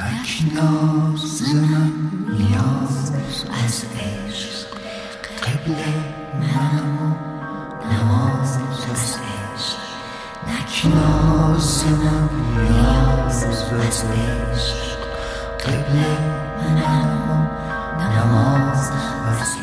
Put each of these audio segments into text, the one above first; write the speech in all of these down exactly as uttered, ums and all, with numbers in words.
نک ناز من نیاز از عشق، قبله منم و نماز از عشق. نک ناز من نیاز از عشق، قبله منم و نماز از عشق.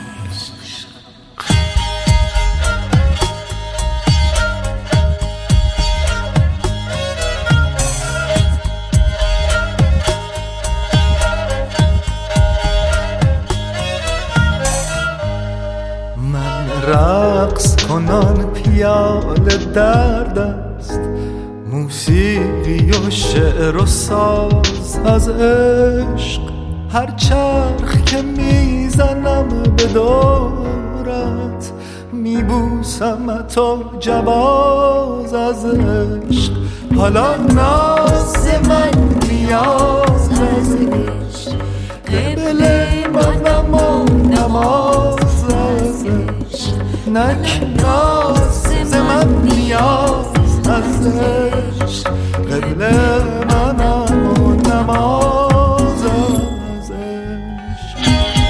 رقص کنان پیاله در دست، موسیقی و شعر و ساز از عشق. هر چرخ که میزنم به دورت، میبوسمت و جواز از عشق. حالا ناز من نیاز از عشق، قبل منم و نماز از عشق. نک ناز من نیاز از عشق، قبل منم و نماز از عشق.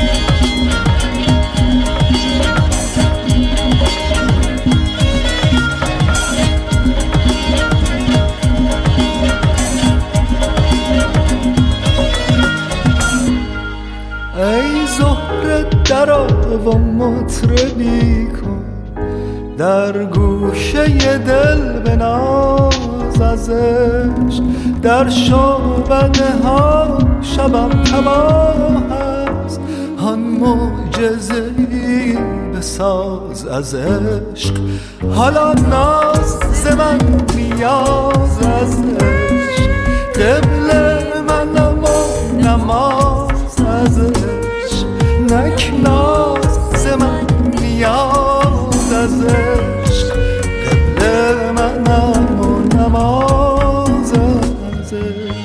ای زهره درآ و مطربی کن، در گوشه دل بناز از عشق. در شعبده ها شبم تباه است، آن معجزه‌ای بساز از عشق. حالا ناز من نیاز از عشق، قبل منم و نماز از عشق. نک ناز من نیاز از عشق، قبل منم و نماز از عشق.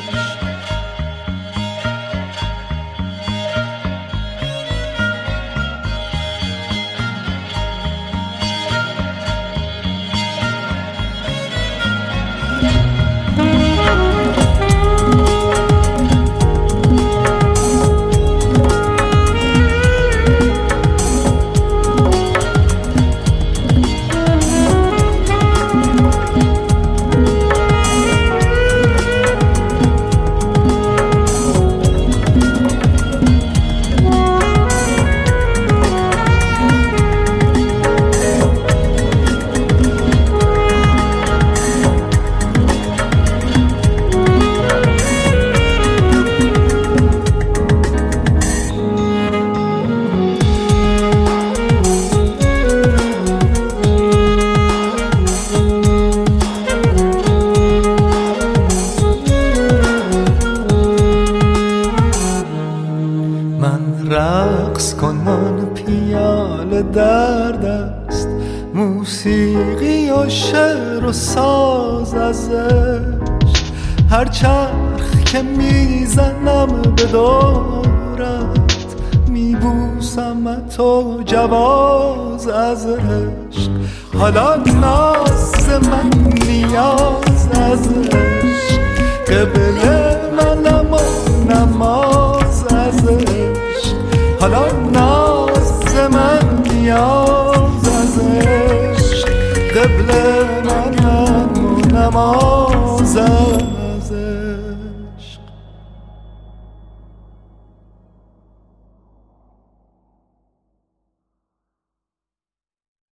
رقص کنان پیاله در دست، موسیقی و شعر و ساز از عشق. هر چرخ که میزنم به دورت، میبوسمت و جواز از عشق. حالا ناز من نیاز از عشق، قبل منم و نماز از عشق. حالا ناز من نیاز از عشق، قبل منم و نماز.